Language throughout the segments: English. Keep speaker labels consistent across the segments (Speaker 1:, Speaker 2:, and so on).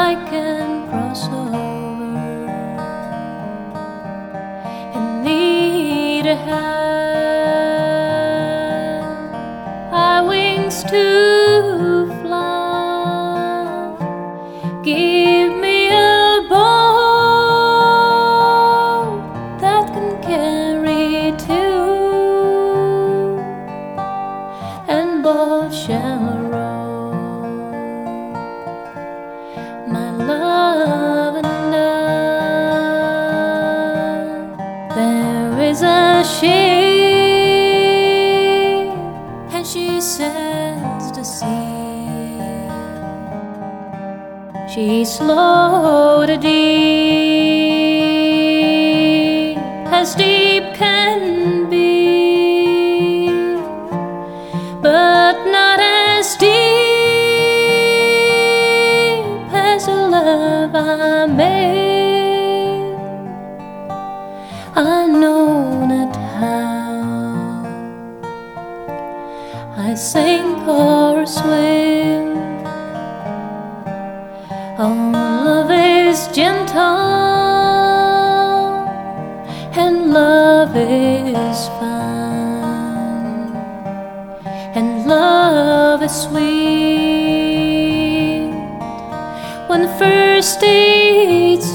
Speaker 1: I can cross over and need a hand, our wings to fly. Give me a boat that can carry two, and both shall row. My love and I, there is a ship, and she sails to sea. She's slow to deep, as deep can be, but not as deep as the love I made. I know not how I sink or swim. Oh, love is gentle and love is fine, and love is sweet when first it's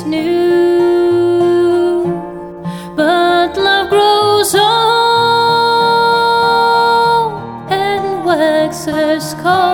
Speaker 1: new, but love grows old and waxes cold.